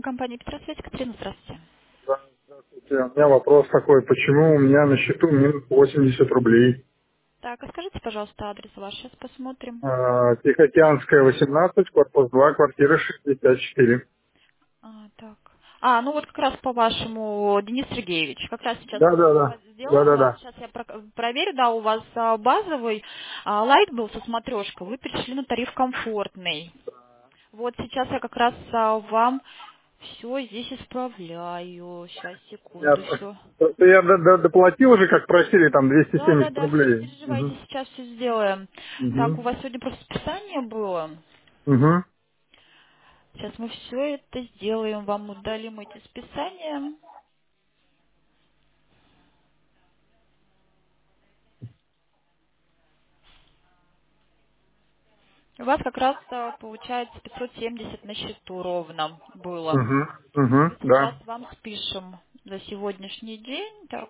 Компания Петросвязь, Катерина, здравствуйте. Да, здравствуйте. У меня вопрос такой, почему у меня на счету минус 80 рублей? Так, а скажите, пожалуйста, адрес ваш, сейчас посмотрим. Тихоокеанская, 18, корпус 2, квартира 64. Так. Ну вот как раз по вашему, Денис Сергеевич, как раз сейчас у Да-да-да. вас сделаем, у вас Да-да-да. сейчас я проверю, да, у вас базовый лайт был со смотрешкой, вы перешли на тариф комфортный. Вот сейчас я как раз вам все здесь исправляю. Сейчас, секунду Понятно. еще. Просто я доплатил уже, как просили, там Да, да, 270 да, все, не рублей. переживайте, сейчас все сделаем. Так, у Угу. вас сегодня просто списание было. Угу. Сейчас мы все это сделаем, вам удалим эти списания. У вас как раз получается 570 на счету ровно было. Угу. Угу. Мы сейчас Да. вам спишем за сегодняшний день. Так,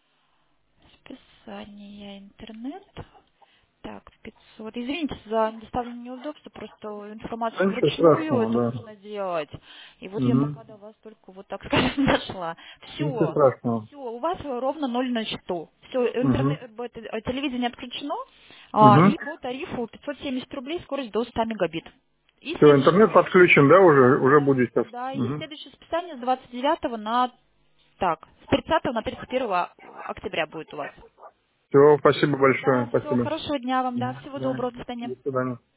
списание интернет. Так, 500. Извините за доставление неудобства, просто Да информацию ничего вручную страшного, это да. нужно делать. И вот я Угу. пока до вас только вот так скажем дошла. Ничего Все, страшного. все, у вас ровно ноль на счету. Все, Угу. интернет, телевидение отключено, Угу. и по тарифу 570 рублей, скорость до 100 мегабит. И Все, следующее, интернет подключен, да, уже? да, Уже да, будет сейчас. да, и Угу. следующее списание с 29 на, так, с 30 на 31 октября будет у вас. Все, спасибо большое, Да, все, спасибо. хорошего дня вам, да, Мгм. всего Да. доброго, до свидания. До свидания.